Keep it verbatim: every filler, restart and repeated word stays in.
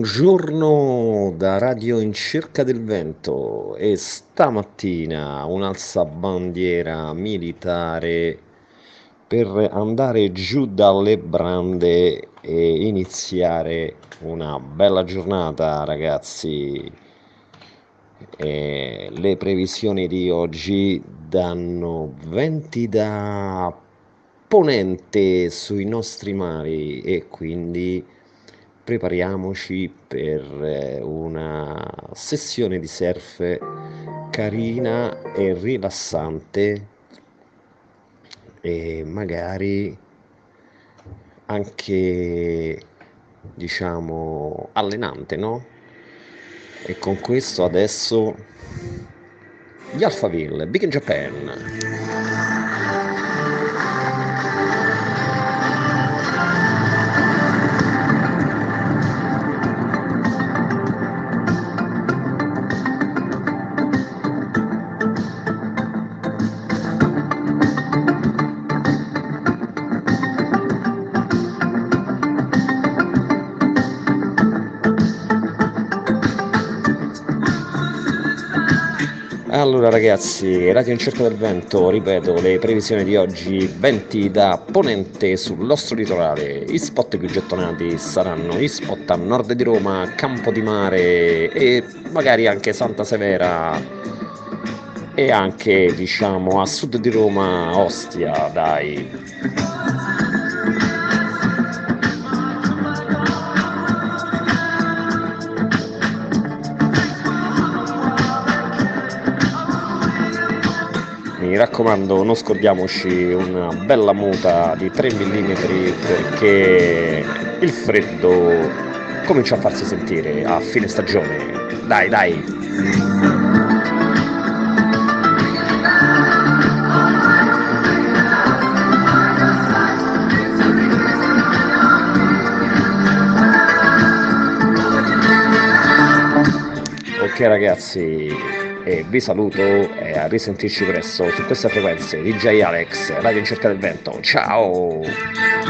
Buongiorno da Radio in Cerca del Vento e stamattina un'alzabandiera militare per andare giù dalle brande e iniziare una bella giornata, ragazzi. E le previsioni di oggi danno venti da ponente sui nostri mari e quindi prepariamoci per eh, una sessione di surf carina e rilassante e magari anche, diciamo, allenante, no? E con questo adesso gli Alphaville, Big in Japan. Allora ragazzi, Radio in Cerca del Vento, ripeto, le previsioni di oggi, venti da ponente sul nostro litorale, gli spot più gettonati saranno gli spot a nord di Roma, Campo di Mare e magari anche Santa Severa e anche diciamo a sud di Roma, Ostia, dai. Mi raccomando, non scordiamoci una bella muta di tre millimetri perché il freddo comincia a farsi sentire a fine stagione. Dai, dai! Ok ragazzi, e vi saluto e a risentirci presto su queste frequenze. D J Alex, Radio in Cerca del Vento. Ciao!